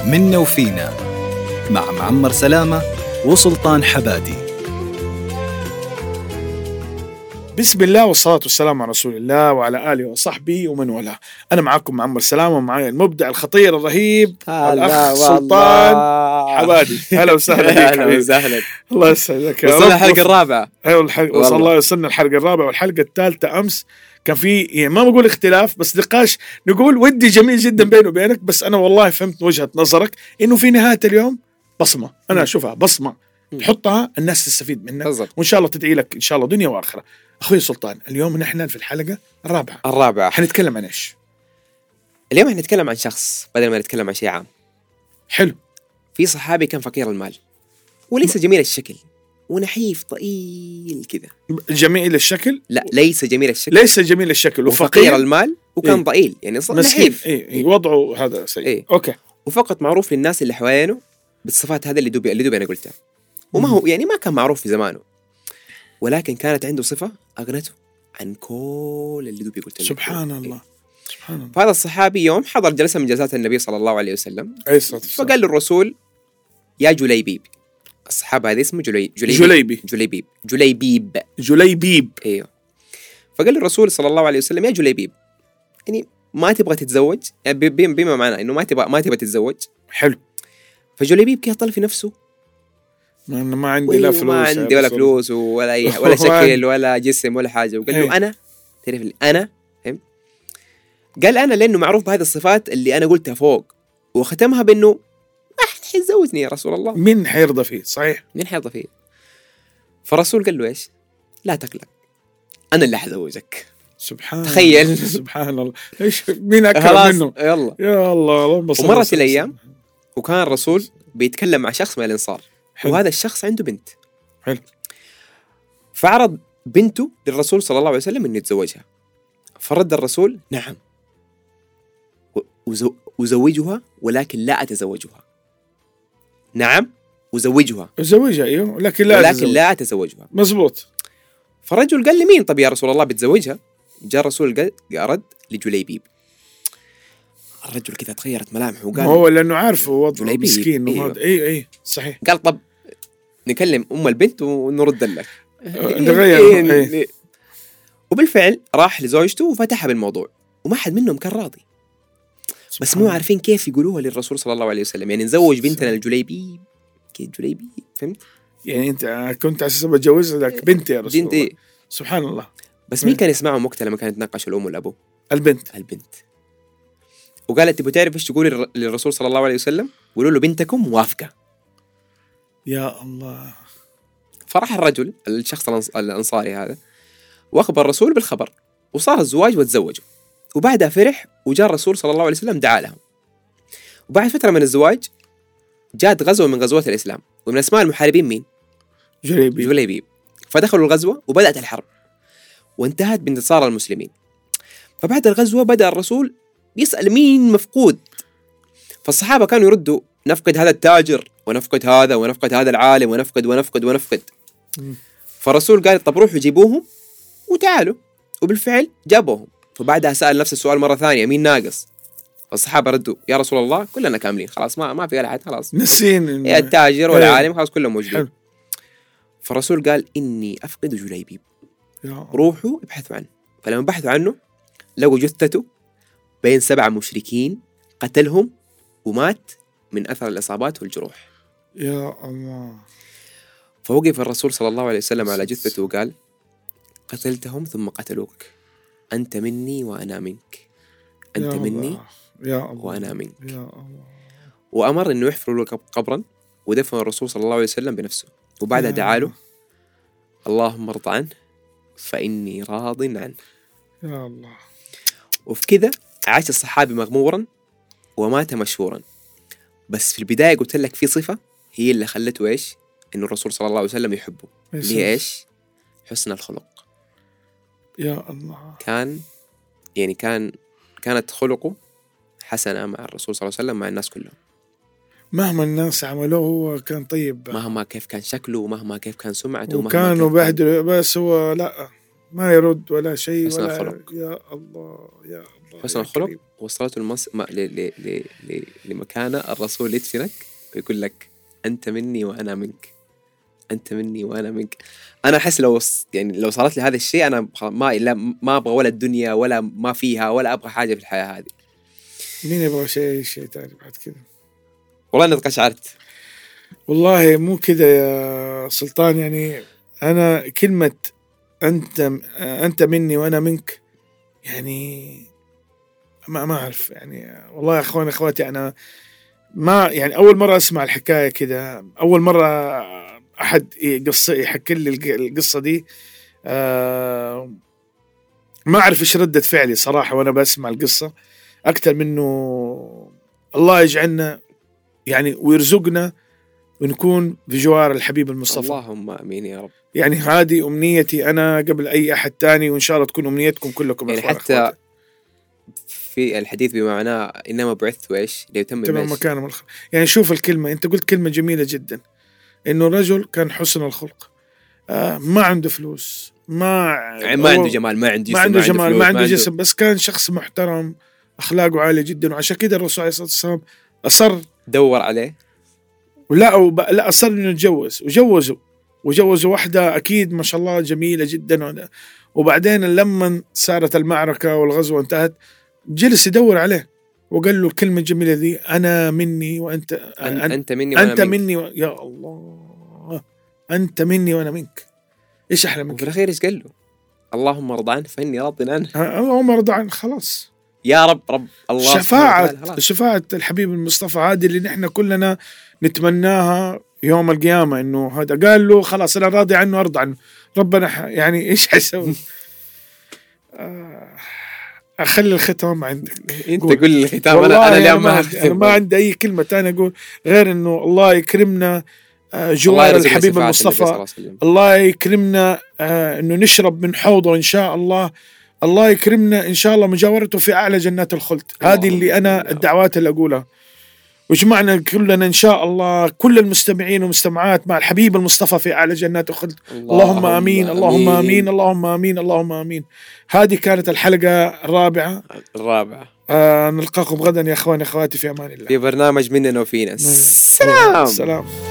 منا وفينا مع معمر سلامة وسلطان حبادي. بسم الله والصلاة والسلام على رسول الله وعلى آله وصحبه ومن والاه. أنا معكم معمر سلامة ومعايا المبدع الخطير الرهيب الأخ سلطان حبادي. هلا وسهلا أهلا وسهلا. الله يسعدك. وصلنا الحلقة الرابعة. وصلنا الحلقة الرابعة والحلقة الثالثة أمس كان في يعني ما بقول اختلاف بس نقاش نقول ودي جميل جدا بيني وبينك، بس أنا والله فهمت وجهة نظرك إنه في نهاية اليوم بصمة أنا أشوفها بصمة تحطها الناس تستفيد منك وإن شاء الله تدعي لك إن شاء الله دنيا وآخرة. أخوي سلطان اليوم نحن في الحلقة الرابعة حنتكلم عن إيش؟ اليوم حنتكلم عن شخص بدل ما نتكلم عن شيء عام. حلو. في صحابي كان فقير المال وليس جميل الشكل ونحيف طويل كذا. جميل الشكل؟ لا ليس جميل الشكل. ليس جميل الشكل وفقير المال وكان ضئيل يعني نحيف. إيه وضعه هذا سيء. إيه. أوكي. وفقط معروف للناس اللي حوالينه بالصفات هذا اللي دوبي أنا قلتها. وما هو يعني ما كان معروف في زمانه، ولكن كانت عنده صفة أغنته عن كل اللي دوبي قلت له. سبحان الله. سبحان الله. فهذا الصحابي يوم حضر جلسة من جلسات النبي صلى الله عليه وسلم، فقال له الرسول يا جليبيب. الصحابة هذا اسمه جليبيب. ايوه. فقال له الرسول صلى الله عليه وسلم يا جليبيب، يعني ما تبغى تتزوج؟ يعني بما معناه انه ما تبغى تتزوج. حلو. فجليبيب كي يطل في نفسه، ما عندي لا فلوس، ما عندي ولا فلوس ولا شكل ولا جسم ولا حاجة. وقال له أنا تعرف أنا فهمت؟ قال أنا لأنه معروف بهذه الصفات اللي أنا قلتها فوق، وختمها بأنه ما حد حيتزوجني يا رسول الله. مين حيرضى فيه؟ صحيح مين حيرضى فيه؟ فالرسول قال له إيش؟ لا تقلق أنا اللي حزوجك. سبحان تخيل. الله. سبحان الله. إيش مين أكرم منه؟ يلا يا الله. ومرت الأيام وكان الرسول بيتكلم مع شخص من الأنصار. حلو. وهذا الشخص عنده بنت. حلو. فعرض بنته للرسول صلى الله عليه وسلم إنه يتزوجها، فرد الرسول نعم وزوجها ولكن لا أتزوجها. نعم وزوجها أيوه ولكن لا أتزوجها. مزبوط. فالرجل قال لي مين طب يا رسول الله بتزوجها؟ جاء الرسول قال رد لجليبيب. الرجل كذا تغيرت ملامحه وقال هو لأنه عارفه وضعه مسكين. أيوه. أي صحيح. قال طب نكلم أم البنت ونرد لك. نغير. وبالفعل راح لزوجته وفتحها بالموضوع، وما حد منهم كان راضي، بس مو عارفين كيف يقولوها للرسول صلى الله عليه وسلم. يعني نزوج بنتنا الجليبيب كيف جليبيب، فهمت؟ يعني أنت كنت أساسا بتجوز لك بنتي يا رسول الله. بنتي. سبحان الله. بس مين كان يسمعهم وقتها لما كانت تناقش الأم والأبو؟ البنت. وقالت تبغى تعرف إيش تقول للرسول صلى الله عليه وسلم؟ قولوا له بنتكم موافقة. يا الله. فرح الرجل الشخص الأنصاري هذا وأخبر الرسول بالخبر، وصار الزواج وتزوجوا. وبعدها فرح وجاء الرسول صلى الله عليه وسلم دعا لهم. وبعد فترة من الزواج جاءت غزوة من غزوات الإسلام، ومن أسماء المحاربين مين؟ جليبيب. فدخلوا الغزوة وبدأت الحرب وانتهت بانتصار المسلمين. فبعد الغزوة بدأ الرسول يسأل مين مفقود، فالصحابة كانوا يردوا نفقد هذا التاجر ونفقد هذا ونفقد هذا العالم ونفقد. فالرسول قال طب روحوا جيبوهم وتعالوا، وبالفعل جابوهم. فبعدها سأل نفس السؤال مرة ثانية مين ناقص؟ الصحابة ردوا يا رسول الله كلنا كاملين خلاص، ما في أحد خلاص، نسين التاجر والعالم خلاص كلهم موجودين. فالرسول قال إني أفقد جليبيب، روحوا ابحثوا عنه. فلما بحثوا عنه لقوا جثته بين 7 مشركين قتلهم ومات من أثر الإصابات والجروح. يا الله. فوقف الرسول صلى الله عليه وسلم على جثته وقال قتلتهم ثم قتلوك، أنت مني وأنا منك، أنت مني وأنا منك. يا الله. وأمر أنه يحفروا له قبرا ودفن الرسول صلى الله عليه وسلم بنفسه. وبعدها دعا له اللهم ارض عنه فإني راض عنه. يا الله. وفي كذا عاش الصحابي مغمورا ومات مشهورا. بس في البداية قلت لك في صفة هي اللي خلته إيش؟ إنه الرسول صلى الله عليه وسلم يحبه، اللي هي إيش؟ حسن الخلق. يا الله. كانت خلقه حسنة مع الرسول صلى الله عليه وسلم مع الناس كلهم. مهما الناس عملوه هو كان طيب، مهما كيف كان شكله ومهما كيف كان سمعته وكانوا بهدلوا، بس هو لا ما يرد ولا شيء ولا الخلق. يا الله. حسن الخلق وصلته لمكانة الرسول يدفنك ويقول لك أنت مني وأنا منك، أنت مني وأنا منك. أنا أحس لو صارت لي هذا الشيء أنا ما أبغى ولا الدنيا ولا ما فيها ولا أبغى حاجة في الحياة هذه. مين يبغى شيء تاني بعد كده؟ والله أنا تقشعرت والله مو كده يا سلطان. يعني أنا كلمة أنت مني وأنا منك، يعني ما أعرف. يعني والله يا أخواني أخواتي، أنا ما يعني أول مرة أسمع الحكاية كده، أول مرة أحد يحكي لي القصة دي. ما أعرف إيش ردة فعلي صراحة وأنا بسمع القصة، أكتر منه الله يجعلنا يعني ويرزقنا ونكون بجوار الحبيب المصطفى. اللهم آمين يا رب. يعني هذه أمنيتي أنا قبل أي أحد تاني، وإن شاء الله تكون أمنيتكم كلكم. يعني حتى أخواتي. في الحديث بمعناه إنما بعثت وإيش ليتمم مكانه يعني شوف الكلمة، أنت قلت كلمة جميلة جدا، إنه رجل كان حسن الخلق، ما عنده فلوس، ما عنده جمال، ما عنده جمال، ما عنده جسم، بس كان شخص محترم، أخلاقه عالية جدا. وعشان كده الرسول عليه الصلاة والسلام أصر دور عليه لا أصر إنه يتجوز، وجوزوا واحدة أكيد ما شاء الله جميلة جدا. وبعدين لما صارت المعركة والغزوة انتهت، جلس يدور عليه وقال له الكلمة الجميلة دي، أنا مني وأنت أنت مني وأنا أنت مني يا الله، أنت مني وأنا منك. إيش أحلى منك؟ وفي الأخير إيش قال له؟ اللهم رضى عنه فإني راض عنه. اللهم رضى عنه، خلاص يا رب الله. شفاعة الحبيب المصطفى هذه اللي نحن كلنا نتمناها يوم القيامة، إنه هذا قال له خلاص أنا راضي عنه أرضى عنه. ربنا يعني إيش حيسوي؟ أخلي الختام عندك. أنت قول لي الختام. أنا اليوم ما عندي أي كلمة تانية أقول غير إنه الله يكرمنا جوار الحبيب المصطفى، الله يكرمنا إنه نشرب من حوضه إن شاء الله، الله يكرمنا إن شاء الله مجاورته في أعلى جنات الخلد. هذه اللي أنا الدعوات اللي أقولها. وجمعنا كلنا إن شاء الله كل المستمعين والمستمعات مع الحبيب المصطفى في أعلى جنات الخلد. اللهم آمين، اللهم آمين، اللهم آمين، اللهم آمين. هذه كانت الحلقة الرابعة. نلقاكم غدا يا أخواني أخواتي في أمان الله، في برنامج مننا وفينا. سلام.